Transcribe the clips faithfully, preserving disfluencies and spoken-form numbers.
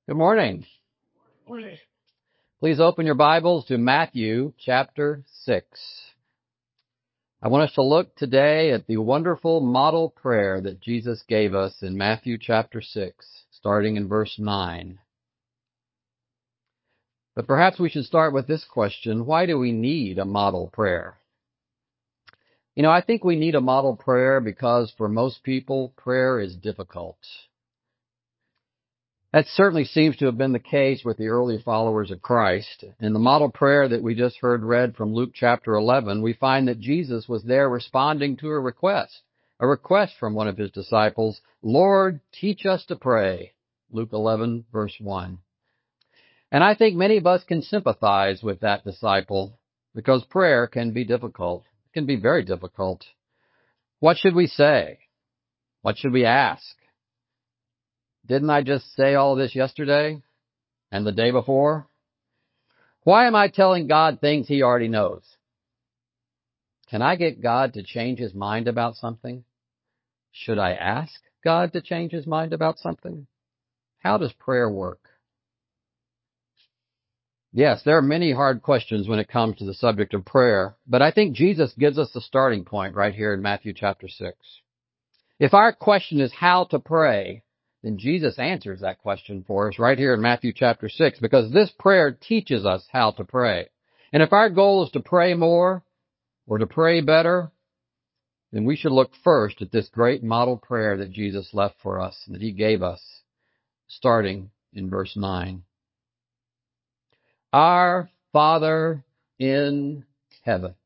Good morning. Morning. Please open your Bibles to Matthew chapter six. I want us to look today at the wonderful model prayer that Jesus gave us in Matthew chapter six, starting in verse nine. But perhaps we should start with this question: why do we need a model prayer? You know, I think we need a model prayer because for most people, prayer is difficult. That certainly seems to have been the case with the early followers of Christ. In the model prayer that we just heard read from Luke chapter eleven, we find that Jesus was there responding to a request, a request from one of his disciples, "Lord, teach us to pray." Luke eleven, verse one. And I think many of us can sympathize with that disciple because prayer can be difficult. It can be very difficult. What should we say? What should we ask? Didn't I just say all this yesterday and the day before? Why am I telling God things he already knows? Can I get God to change his mind about something? Should I ask God to change his mind about something? How does prayer work? Yes, there are many hard questions when it comes to the subject of prayer, but I think Jesus gives us the starting point right here in Matthew chapter six. If our question is how to pray, then Jesus answers that question for us right here in Matthew chapter six, because this prayer teaches us how to pray. And if our goal is to pray more or to pray better, then we should look first at this great model prayer that Jesus left for us, that he gave us, starting in verse nine. Our Father in heaven.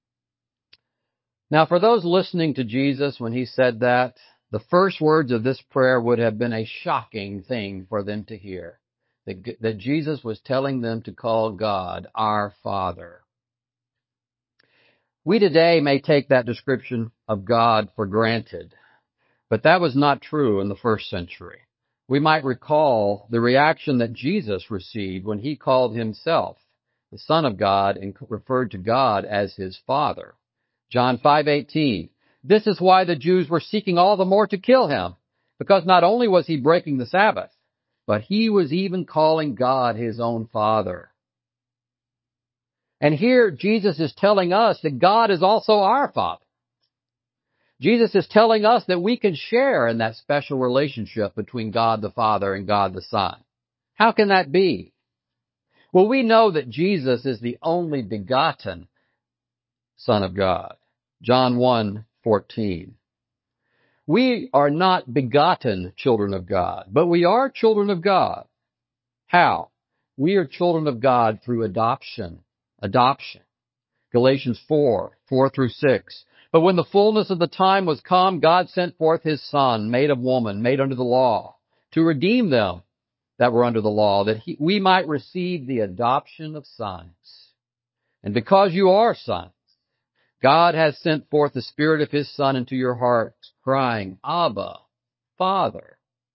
Now, for those listening to Jesus when he said that, the first words of this prayer would have been a shocking thing for them to hear. That, that Jesus was telling them to call God our Father. We today may take that description of God for granted, but that was not true in the first century. We might recall the reaction that Jesus received when he called himself the Son of God and referred to God as his Father. John five eighteen. This is why the Jews were seeking all the more to kill him, because not only was he breaking the Sabbath, but he was even calling God his own Father. And here Jesus is telling us that God is also our Father. Jesus is telling us that we can share in that special relationship between God the Father and God the Son. How can that be? Well, we know that Jesus is the only begotten Son of God. John one fourteen. We are not begotten children of God, but we are children of God. How? We are children of God through adoption. Adoption. Galatians four, four through six. But when the fullness of the time was come, God sent forth his Son, made of woman, made under the law, to redeem them that were under the law, that he, we might receive the adoption of sons. And because you are sons, God has sent forth the Spirit of his Son into your hearts, crying, Abba, Father.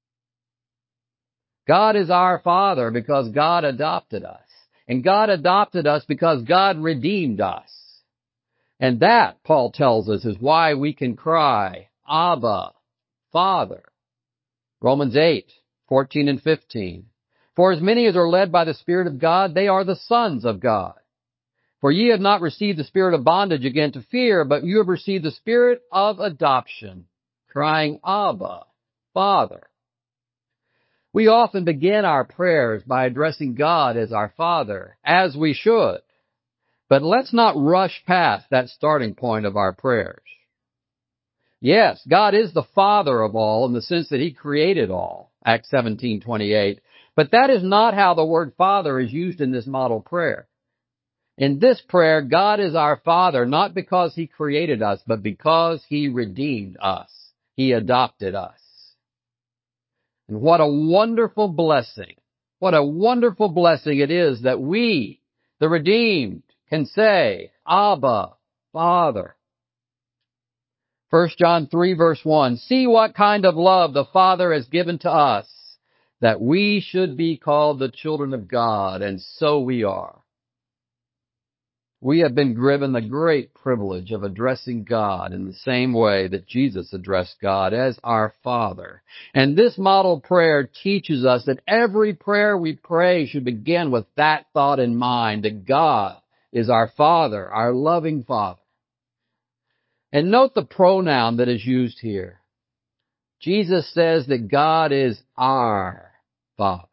God is our Father because God adopted us. And God adopted us because God redeemed us. And that, Paul tells us, is why we can cry, Abba, Father. Romans eight, fourteen and fifteen. For as many as are led by the Spirit of God, they are the sons of God. For ye have not received the spirit of bondage again to fear, but you have received the spirit of adoption, crying, Abba, Father. We often begin our prayers by addressing God as our Father, as we should. But let's not rush past that starting point of our prayers. Yes, God is the Father of all in the sense that he created all, Acts seventeen twenty-eight. But that is not how the word Father is used in this model prayer. In this prayer, God is our Father, not because he created us, but because he redeemed us. He adopted us. And what a wonderful blessing. What a wonderful blessing it is that we, the redeemed, can say, Abba, Father. First John three verse one, see what kind of love the Father has given to us, that we should be called the children of God, and so we are. We have been given the great privilege of addressing God in the same way that Jesus addressed God, as our Father. And this model prayer teaches us that every prayer we pray should begin with that thought in mind, that God is our Father, our loving Father. And note the pronoun that is used here. Jesus says that God is our Father.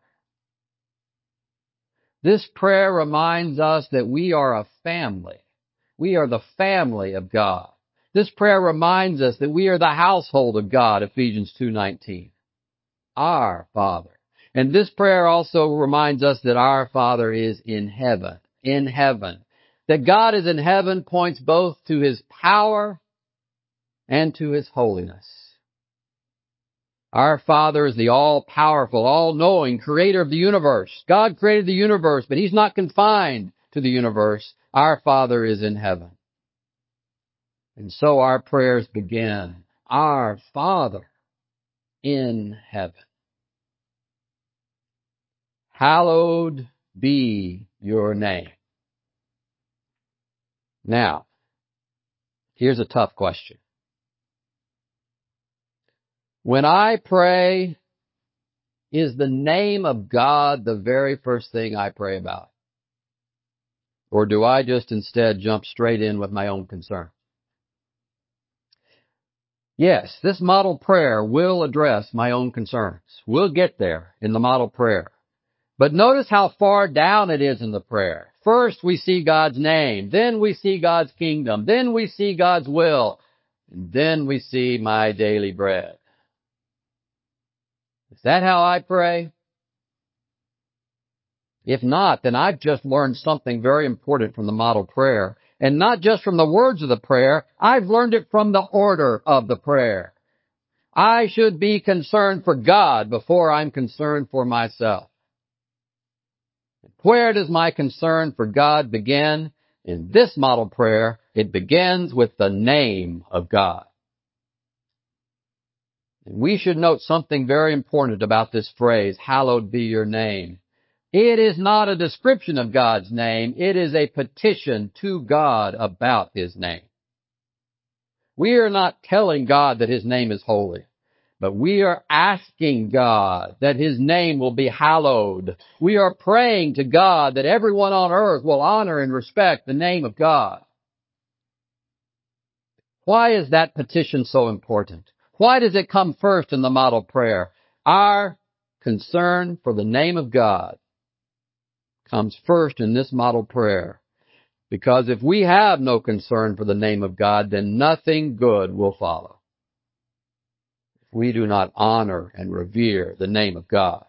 This prayer reminds us that we are a family. We are the family of God. This prayer reminds us that we are the household of God, Ephesians two nineteen. Our Father. And this prayer also reminds us that our Father is in heaven. In heaven. That God is in heaven points both to His power and to His holiness. Our Father is the all-powerful, all-knowing creator of the universe. God created the universe, but He's not confined to the universe. Our Father is in heaven. And so our prayers begin. Our Father in heaven. Hallowed be your name. Now, here's a tough question. When I pray, is the name of God the very first thing I pray about? Or do I just instead jump straight in with my own concern? Yes, this model prayer will address my own concerns. We'll get there in the model prayer. But notice how far down it is in the prayer. First we see God's name, then we see God's kingdom, then we see God's will, and then we see my daily bread. Is that how I pray? If not, then I've just learned something very important from the model prayer. And not just from the words of the prayer, I've learned it from the order of the prayer. I should be concerned for God before I'm concerned for myself. Where does my concern for God begin? In this model prayer, it begins with the name of God. And we should note something very important about this phrase, hallowed be your name. It is not a description of God's name. It is a petition to God about His name. We are not telling God that His name is holy, but we are asking God that His name will be hallowed. We are praying to God that everyone on earth will honor and respect the name of God. Why is that petition so important? Why does it come first in the model prayer? Our concern for the name of God comes first in this model prayer. Because if we have no concern for the name of God, then nothing good will follow. If we do not honor and revere the name of God.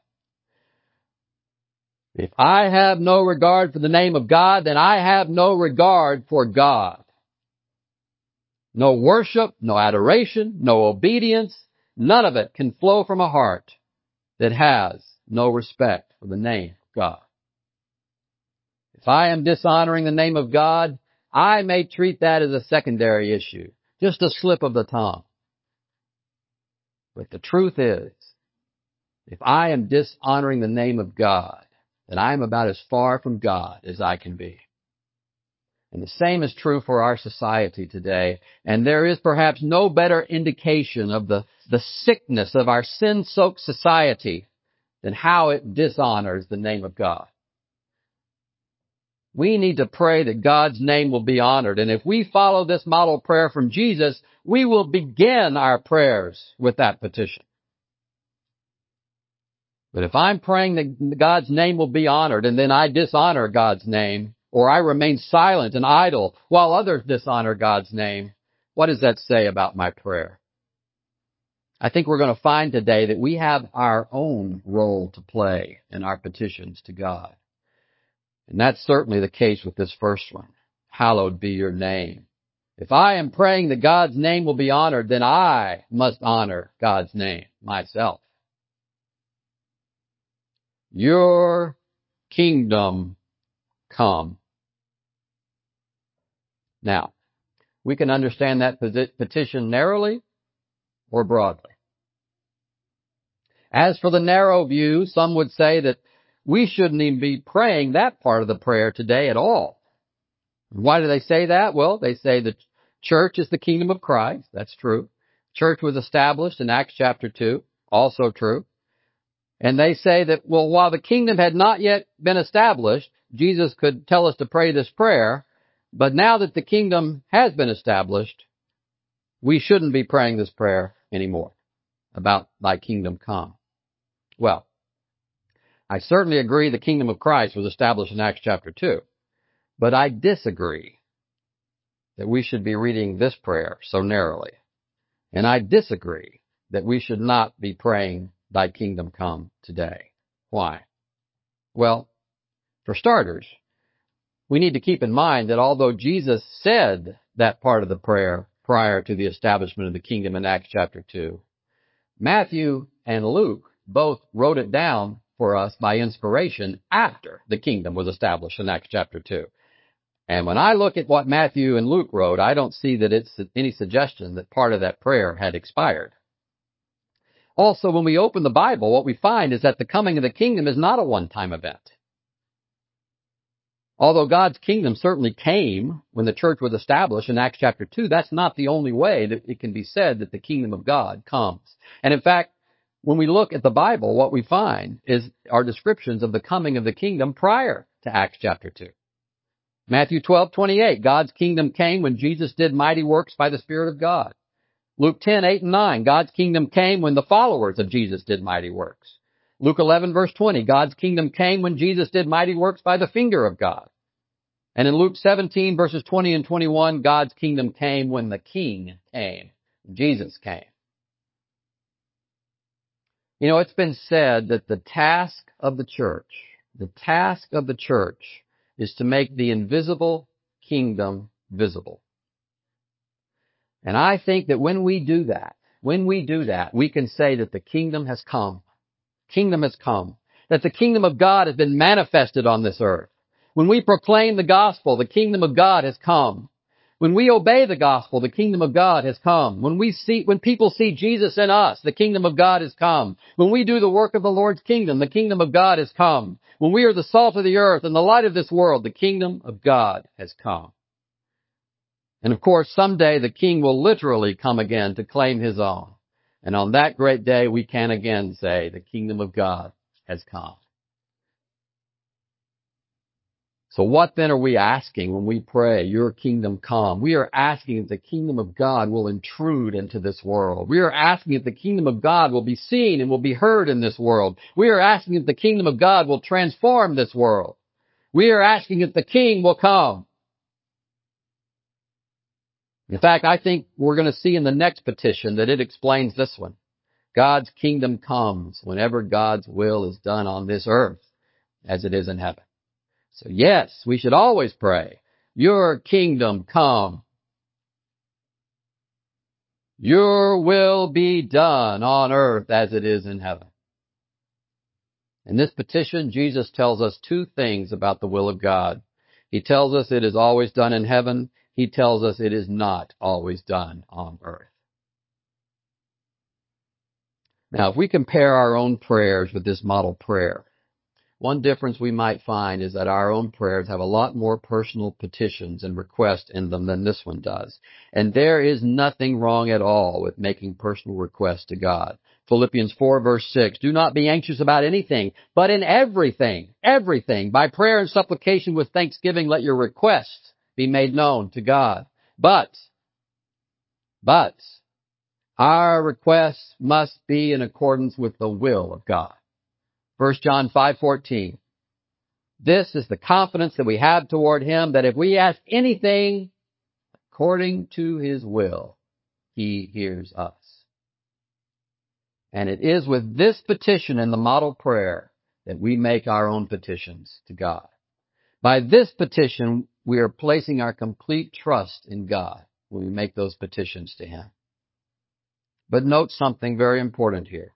If I have no regard for the name of God, then I have no regard for God. No worship, no adoration, no obedience, none of it can flow from a heart that has no respect for the name of God. If I am dishonoring the name of God, I may treat that as a secondary issue, just a slip of the tongue. But the truth is, if I am dishonoring the name of God, then I am about as far from God as I can be. And the same is true for our society today. And there is perhaps no better indication of the, the sickness of our sin-soaked society than how it dishonors the name of God. We need to pray that God's name will be honored. And if we follow this model prayer from Jesus, we will begin our prayers with that petition. But if I'm praying that God's name will be honored and then I dishonor God's name, or I remain silent and idle while others dishonor God's name, what does that say about my prayer? I think we're going to find today that we have our own role to play in our petitions to God. And that's certainly the case with this first one. Hallowed be your name. If I am praying that God's name will be honored, then I must honor God's name myself. Your kingdom come. Now, we can understand that petition narrowly or broadly. As for the narrow view, some would say that we shouldn't even be praying that part of the prayer today at all. Why do they say that? Well, they say the church is the kingdom of Christ. That's true. Church was established in Acts chapter two. Also true. And they say that, well, while the kingdom had not yet been established, Jesus could tell us to pray this prayer, but now that the kingdom has been established, we shouldn't be praying this prayer anymore about thy kingdom come. Well, I certainly agree the kingdom of Christ was established in Acts chapter two, but I disagree that we should be reading this prayer so narrowly. And I disagree that we should not be praying thy kingdom come today. Why? Well, for starters, we need to keep in mind that although Jesus said that part of the prayer prior to the establishment of the kingdom in Acts chapter two, Matthew and Luke both wrote it down for us by inspiration after the kingdom was established in Acts chapter two. And when I look at what Matthew and Luke wrote, I don't see that it's any suggestion that part of that prayer had expired. Also, when we open the Bible, what we find is that the coming of the kingdom is not a one-time event. Although God's kingdom certainly came when the church was established in Acts chapter two, that's not the only way that it can be said that the kingdom of God comes. And in fact, when we look at the Bible, what we find is our descriptions of the coming of the kingdom prior to Acts chapter two. Matthew twelve twenty-eight, God's kingdom came when Jesus did mighty works by the Spirit of God. Luke ten eight and nine, God's kingdom came when the followers of Jesus did mighty works. Luke eleven verse twenty, God's kingdom came when Jesus did mighty works by the finger of God. And in Luke seventeen verses twenty and twenty-one, God's kingdom came when the King came. Jesus came. You know, it's been said that the task of the church, the task of the church is to make the invisible kingdom visible. And I think that when we do that, when we do that, we can say that the kingdom has come. Kingdom has come. That the kingdom of God has been manifested on this earth. When we proclaim the gospel, the kingdom of God has come. When we obey the gospel, the kingdom of God has come. When we see, when people see Jesus in us, the kingdom of God has come. When we do the work of the Lord's kingdom, the kingdom of God has come. When we are the salt of the earth and the light of this world, the kingdom of God has come. And of course, someday the King will literally come again to claim his own. And on that great day, we can again say, the kingdom of God has come. So what then are we asking when we pray, your kingdom come? We are asking that the kingdom of God will intrude into this world. We are asking that the kingdom of God will be seen and will be heard in this world. We are asking that the kingdom of God will transform this world. We are asking that the King will come. In fact, I think we're going to see in the next petition that it explains this one. God's kingdom comes whenever God's will is done on this earth as it is in heaven. So yes, we should always pray, your kingdom come. Your will be done on earth as it is in heaven. In this petition, Jesus tells us two things about the will of God. He tells us it is always done in heaven. He tells us it is not always done on earth. Now, if we compare our own prayers with this model prayer, one difference we might find is that our own prayers have a lot more personal petitions and requests in them than this one does. And there is nothing wrong at all with making personal requests to God. Philippians four verse six, do not be anxious about anything, but in everything, everything, by prayer and supplication with thanksgiving, let your requests be made known to God. But, but, our requests must be in accordance with the will of God. First John five fourteen. This is the confidence that we have toward Him, that if we ask anything according to His will, He hears us. And it is with this petition in the model prayer that we make our own petitions to God. By this petition, we are placing our complete trust in God when we make those petitions to Him. But note something very important here.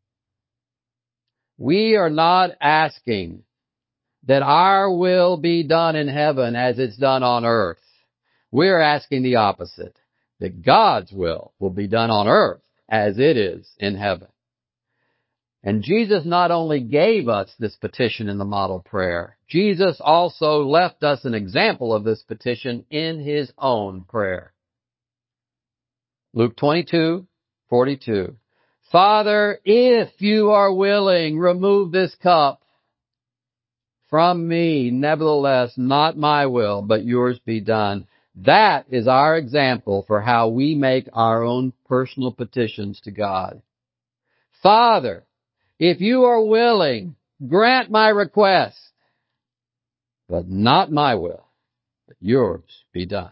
We are not asking that our will be done in heaven as it's done on earth. We're asking the opposite, that God's will will be done on earth as it is in heaven. And Jesus not only gave us this petition in the model prayer, Jesus also left us an example of this petition in His own prayer. Luke twenty-two forty-two. Father, if you are willing, remove this cup from me. Nevertheless, not my will, but yours be done. That is our example for how we make our own personal petitions to God. Father, if you are willing, grant my request, but not my will, but yours be done.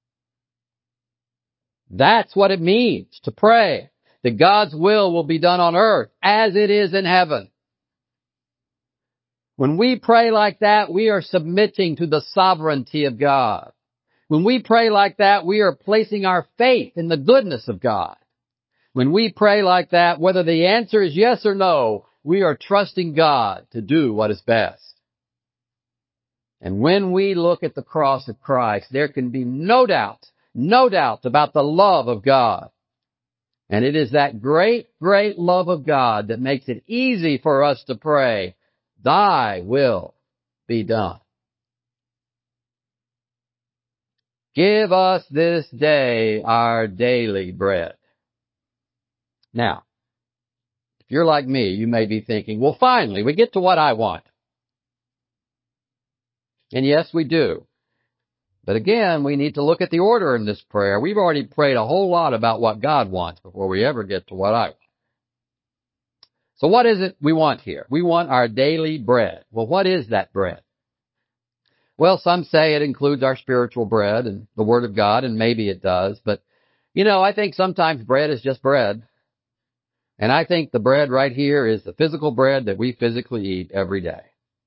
That's what it means to pray that God's will will be done on earth as it is in heaven. When we pray like that, we are submitting to the sovereignty of God. When we pray like that, we are placing our faith in the goodness of God. When we pray like that, whether the answer is yes or no, we are trusting God to do what is best. And when we look at the cross of Christ, there can be no doubt, no doubt about the love of God. And it is that great, great love of God that makes it easy for us to pray, Thy will be done. Give us this day our daily bread. Now, if you're like me, you may be thinking, well, finally, we get to what I want. And yes, we do. But again, we need to look at the order in this prayer. We've already prayed a whole lot about what God wants before we ever get to what I want. So what is it we want here? We want our daily bread. Well, what is that bread? Well, some say it includes our spiritual bread and the Word of God, and maybe it does. But, you know, I think sometimes bread is just bread. And I think the bread right here is the physical bread that we physically eat every day.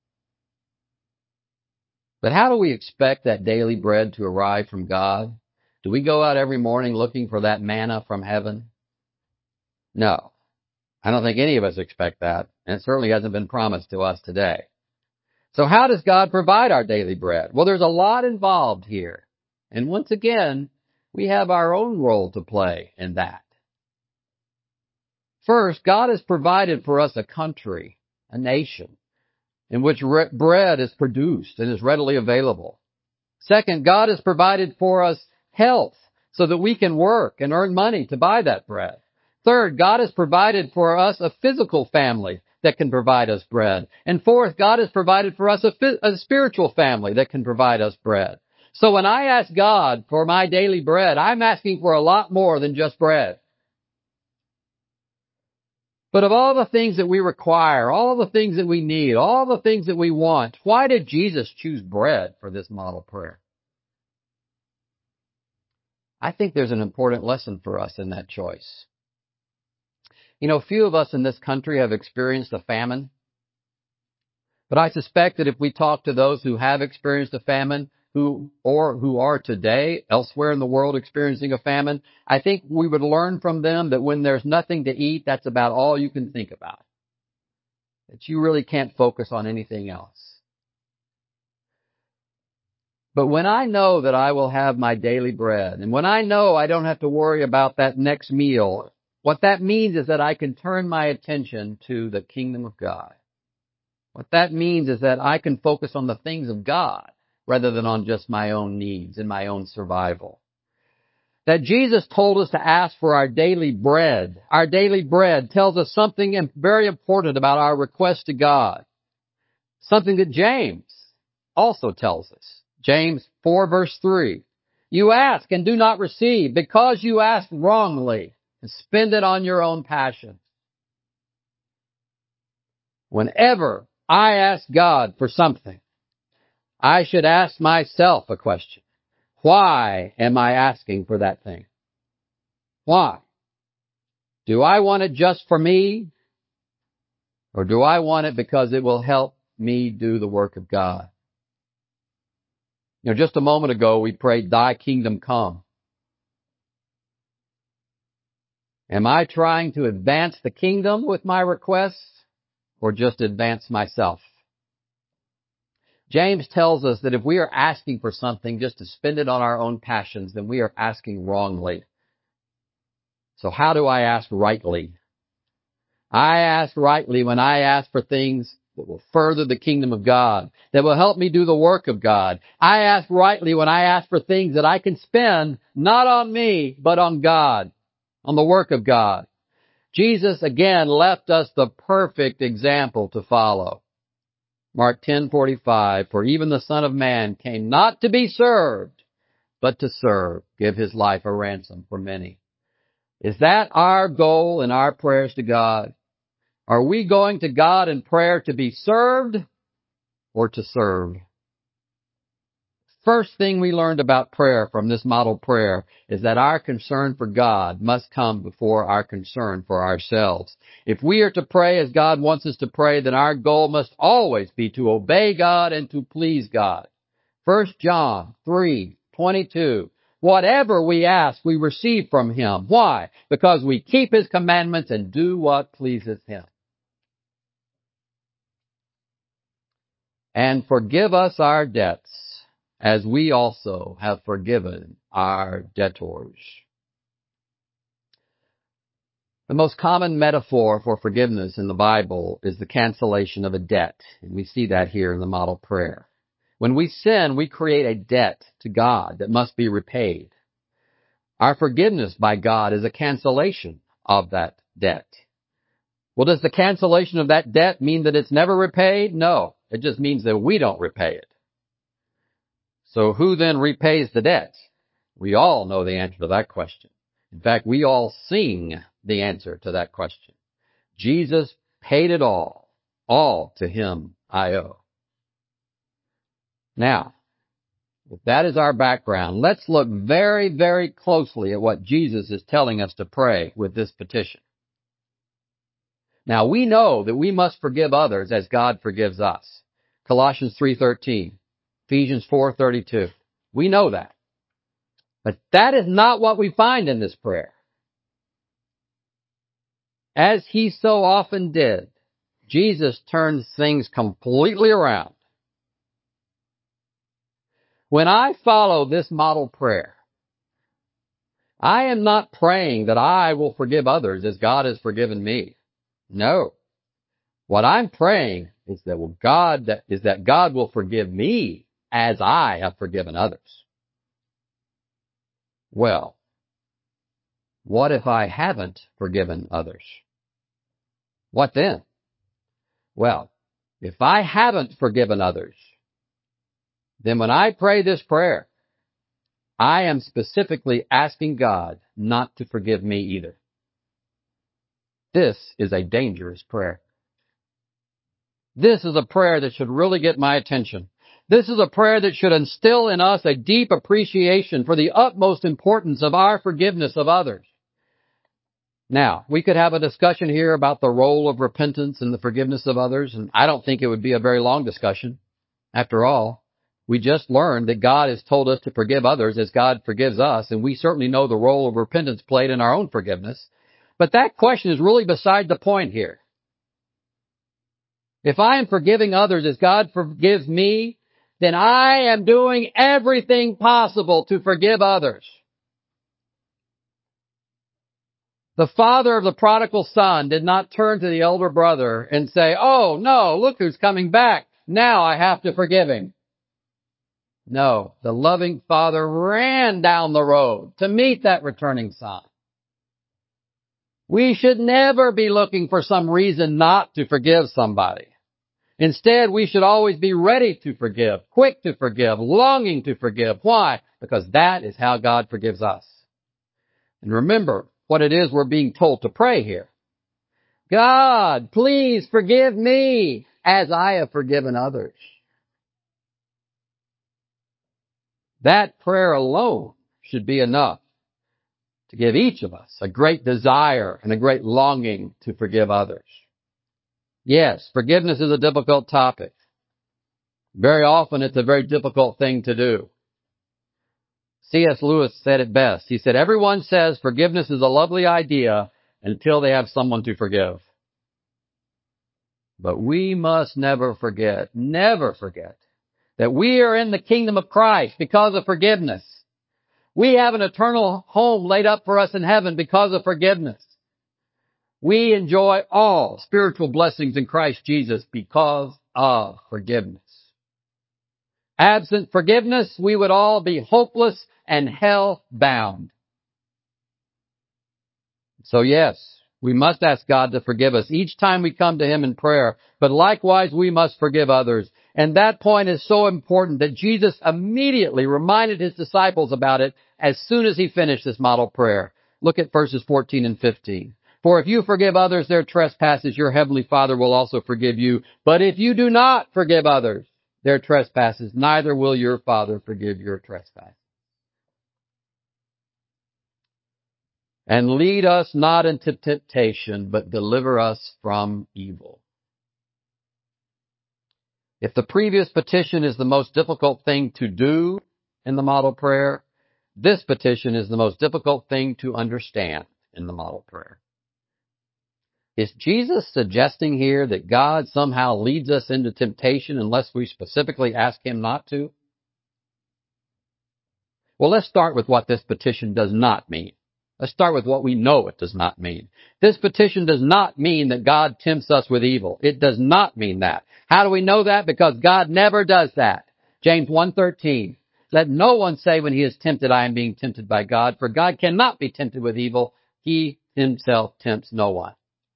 But how do we expect that daily bread to arrive from God? Do we go out every morning looking for that manna from heaven? No. I don't think any of us expect that, and it certainly hasn't been promised to us today. So how does God provide our daily bread? Well, there's a lot involved here. And once again, we have our own role to play in that. First, God has provided for us a country, a nation, in which re- bread is produced and is readily available. Second, God has provided for us health so that we can work and earn money to buy that bread. Third, God has provided for us a physical family that can provide us bread. And fourth, God has provided for us a, a spiritual family that can provide us bread. So when I ask God for my daily bread, I'm asking for a lot more than just bread. But of all the things that we require, all the things that we need, all the things that we want, why did Jesus choose bread for this model prayer? I think there's an important lesson for us in that choice. You know, few of us in this country have experienced a famine. But I suspect that if we talk to those who have experienced a famine, who or who are today elsewhere in the world experiencing a famine, I think we would learn from them that when there's nothing to eat, that's about all you can think about. That you really can't focus on anything else. But when I know that I will have my daily bread, and when I know I don't have to worry about that next meal, what that means is that I can turn my attention to the kingdom of God. What that means is that I can focus on the things of God rather than on just my own needs and my own survival. That Jesus told us to ask for our daily bread. Our daily bread tells us something very important about our request to God. Something that James also tells us. James four verse three. You ask and do not receive because you ask wrongly and spend it on your own passion. Whenever I ask God for something, I should ask myself a question. Why am I asking for that thing? Why? Do I want it just for me? Or do I want it because it will help me do the work of God? You know, just a moment ago we prayed, Thy kingdom come. Am I trying to advance the kingdom with my requests or just advance myself? James tells us that if we are asking for something just to spend it on our own passions, then we are asking wrongly. So how do I ask rightly? I ask rightly when I ask for things that will further the kingdom of God, that will help me do the work of God. I ask rightly when I ask for things that I can spend not on me, but on God, on the work of God. Jesus again left us the perfect example to follow. Mark ten forty-five, for even the Son of Man came not to be served, but to serve, give his life a ransom for many. Is that our goal in our prayers to God? Are we going to God in prayer to be served or to serve? First thing we learned about prayer from this model prayer is that our concern for God must come before our concern for ourselves. If we are to pray as God wants us to pray, then our goal must always be to obey God and to please God. First John three twenty-two. Whatever we ask, we receive from Him. Why? Because we keep His commandments and do what pleases Him. And forgive us our debts, as we also have forgiven our debtors. The most common metaphor for forgiveness in the Bible is the cancellation of a debt, and we see that here in the model prayer. When we sin, we create a debt to God that must be repaid. Our forgiveness by God is a cancellation of that debt. Well, does the cancellation of that debt mean that it's never repaid? No. It just means that we don't repay it. So who then repays the debt? We all know the answer to that question. In fact, we all sing the answer to that question. Jesus paid it all. All to Him I owe. Now, if that is our background, let's look very, very closely at what Jesus is telling us to pray with this petition. Now, we know that we must forgive others as God forgives us. Colossians three thirteen, Ephesians four thirty-two. We know that. But that is not what we find in this prayer. As He so often did, Jesus turns things completely around. When I follow this model prayer, I am not praying that I will forgive others as God has forgiven me. No. What I'm praying is that will God that is that God will forgive me as I have forgiven others. Well, what if I haven't forgiven others? What then? Well, if I haven't forgiven others, then when I pray this prayer, I am specifically asking God not to forgive me either. This is a dangerous prayer. This is a prayer that should really get my attention. This is a prayer that should instill in us a deep appreciation for the utmost importance of our forgiveness of others. Now, we could have a discussion here about the role of repentance in the forgiveness of others, and I don't think it would be a very long discussion. After all, we just learned that God has told us to forgive others as God forgives us, and we certainly know the role of repentance played in our own forgiveness. But that question is really beside the point here. If I am forgiving others as God forgives me, then I am doing everything possible to forgive others. The father of the prodigal son did not turn to the elder brother and say, "Oh, no, look who's coming back. Now I have to forgive him." No, the loving father ran down the road to meet that returning son. We should never be looking for some reason not to forgive somebody. Instead, we should always be ready to forgive, quick to forgive, longing to forgive. Why? Because that is how God forgives us. And remember what it is we're being told to pray here. God, please forgive me as I have forgiven others. That prayer alone should be enough to give each of us a great desire and a great longing to forgive others. Yes, forgiveness is a difficult topic. Very often it's a very difficult thing to do. C S Lewis said it best. He said, everyone says forgiveness is a lovely idea until they have someone to forgive. But we must never forget, never forget, that we are in the kingdom of Christ because of forgiveness. We have an eternal home laid up for us in heaven because of forgiveness. We enjoy all spiritual blessings in Christ Jesus because of forgiveness. Absent forgiveness, we would all be hopeless and hell-bound. So yes, we must ask God to forgive us each time we come to Him in prayer, but likewise we must forgive others. And that point is so important that Jesus immediately reminded His disciples about it as soon as He finished this model prayer. Look at verses fourteen and fifteen. For if you forgive others their trespasses, your heavenly Father will also forgive you. But if you do not forgive others their trespasses, neither will your Father forgive your trespasses. And lead us not into temptation, but deliver us from evil. If the previous petition is the most difficult thing to do in the model prayer, this petition is the most difficult thing to understand in the model prayer. Is Jesus suggesting here that God somehow leads us into temptation unless we specifically ask Him not to? Well, let's start with what this petition does not mean. Let's start with what we know it does not mean. This petition does not mean that God tempts us with evil. It does not mean that. How do we know that? Because God never does that. James one thirteen. Let no one say when he is tempted, I am being tempted by God, for God cannot be tempted with evil. He Himself tempts no one.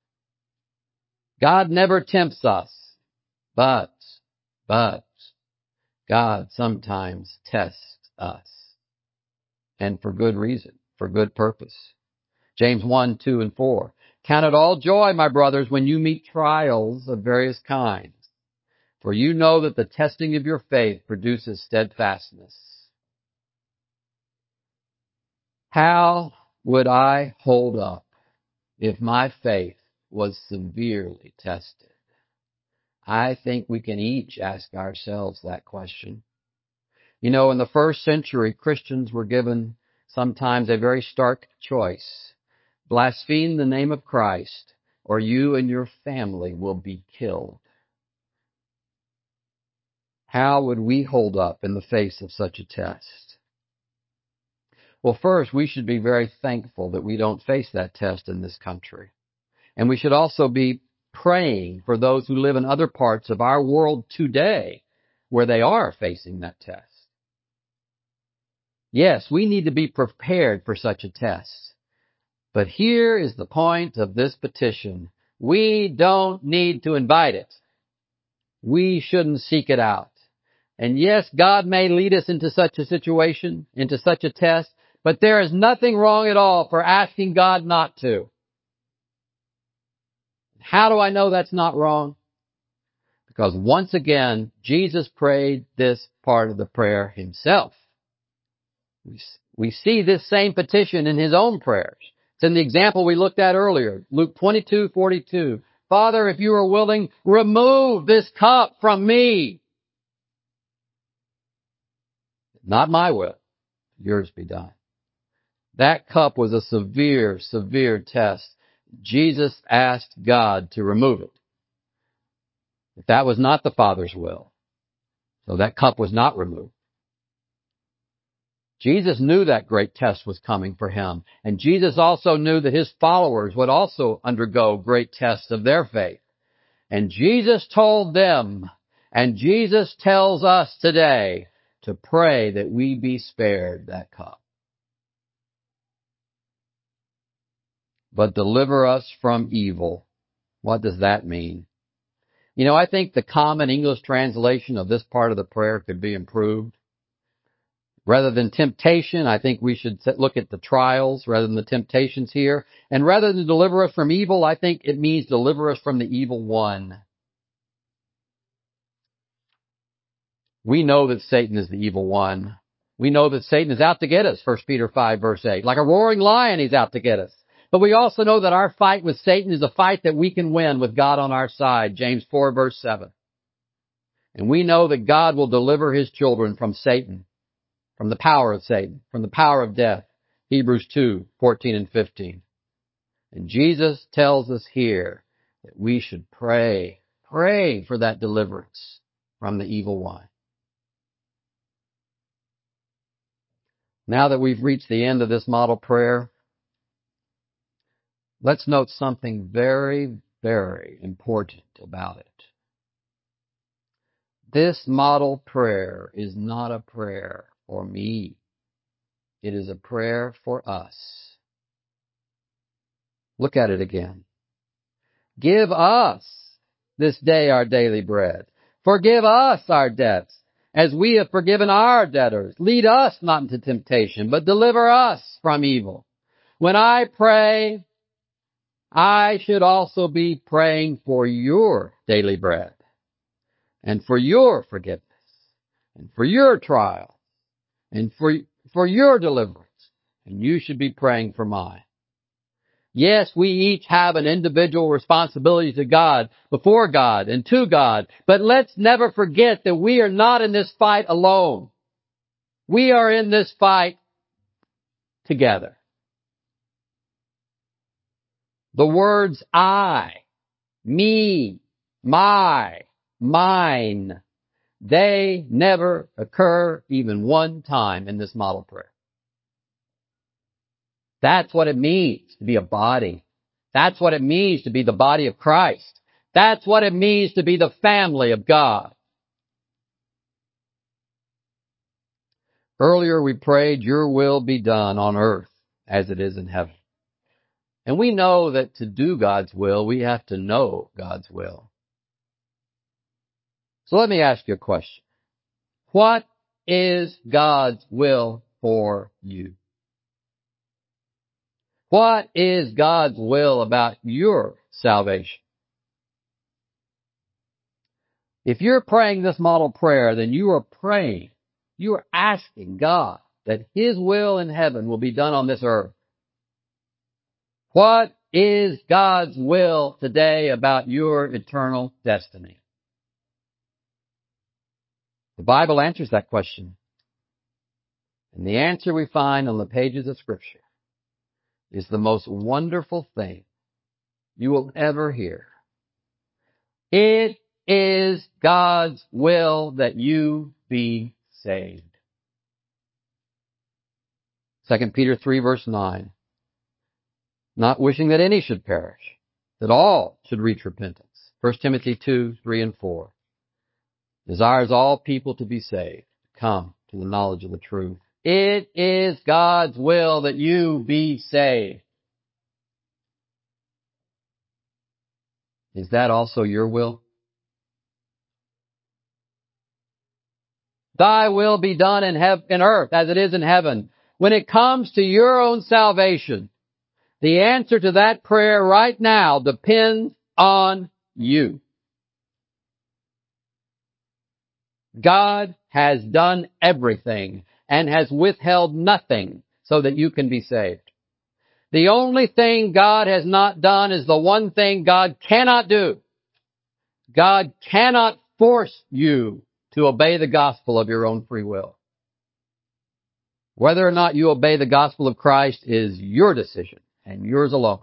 God never tempts us, but, but, God sometimes tests us. And for good reason, for good purpose. James one, two, and four. Count it all joy, my brothers, when you meet trials of various kinds. For you know that the testing of your faith produces steadfastness. How would I hold up if my faith was severely tested? I think we can each ask ourselves that question. You know, in the first century, Christians were given sometimes a very stark choice. Blaspheme the name of Christ, or you and your family will be killed. How would we hold up in the face of such a test? Well, first, we should be very thankful that we don't face that test in this country. And we should also be praying for those who live in other parts of our world today where they are facing that test. Yes, we need to be prepared for such a test. But here is the point of this petition. We don't need to invite it. We shouldn't seek it out. And yes, God may lead us into such a situation, into such a test, but there is nothing wrong at all for asking God not to. How do I know that's not wrong? Because once again, Jesus prayed this part of the prayer Himself. We see this same petition in His own prayers. It's in the example we looked at earlier, Luke twenty-two forty-two. Father, if you are willing, remove this cup from me. Not my will, yours be done. That cup was a severe, severe test. Jesus asked God to remove it. But that was not the Father's will. So that cup was not removed. Jesus knew that great test was coming for Him. And Jesus also knew that His followers would also undergo great tests of their faith. And Jesus told them, and Jesus tells us today, to pray that we be spared that cup. But deliver us from evil. What does that mean? You know, I think the common English translation of this part of the prayer could be improved. Rather than temptation, I think we should look at the trials rather than the temptations here. And rather than deliver us from evil, I think it means deliver us from the evil one. We know that Satan is the evil one. We know that Satan is out to get us, First Peter five verse eight. Like a roaring lion, he's out to get us. But we also know that our fight with Satan is a fight that we can win with God on our side, James four verse seven. And we know that God will deliver His children from Satan, from the power of Satan, from the power of death, Hebrews two fourteen and fifteen. And Jesus tells us here that we should pray, pray for that deliverance from the evil one. Now that we've reached the end of this model prayer, let's note something very, very important about it. This model prayer is not a prayer for me. It is a prayer for us. Look at it again. Give us this day our daily bread. Forgive us our debts, as we have forgiven our debtors. Lead us not into temptation, but deliver us from evil. When I pray, I should also be praying for your daily bread, and for your forgiveness, and for your trial, and for, for your deliverance. And you should be praying for mine. Yes, we each have an individual responsibility to God, before God, and to God. But let's never forget that we are not in this fight alone. We are in this fight together. The words I, me, my, mine, they never occur even one time in this model prayer. That's what it means to be a body. That's what it means to be the body of Christ. That's what it means to be the family of God. Earlier we prayed, your will be done on earth as it is in heaven. And we know that to do God's will, we have to know God's will. So let me ask you a question. What is God's will for you? What is God's will about your salvation? If you're praying this model prayer, then you are praying, you are asking God that His will in heaven will be done on this earth. What is God's will today about your eternal destiny? The Bible answers that question. And the answer we find on the pages of Scripture is the most wonderful thing you will ever hear. It is God's will that you be saved. Second Peter three verse nine. Not wishing that any should perish, that all should reach repentance. First Timothy two, three and four. Desires all people to be saved, come to the knowledge of the truth. It is God's will that you be saved. Is that also your will? Thy will be done in, hev- in earth as it is in heaven. When it comes to your own salvation, the answer to that prayer right now depends on you. God has done everything and has withheld nothing so that you can be saved. The only thing God has not done is the one thing God cannot do. God cannot force you to obey the gospel of your own free will. Whether or not you obey the gospel of Christ is your decision and yours alone.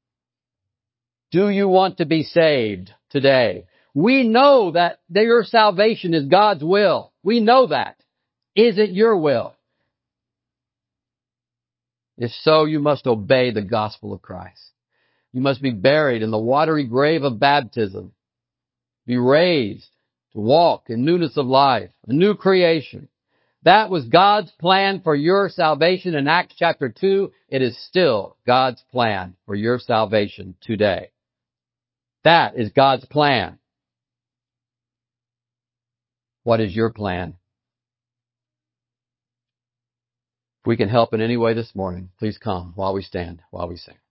Do you want to be saved today? We know that your salvation is God's will. We know that. Is it your will? If so, you must obey the gospel of Christ. You must be buried in the watery grave of baptism. Be raised to walk in newness of life, a new creation. That was God's plan for your salvation in Acts chapter two. It is still God's plan for your salvation today. That is God's plan. What is your plan? If we can help in any way this morning, please come while we stand, while we sing.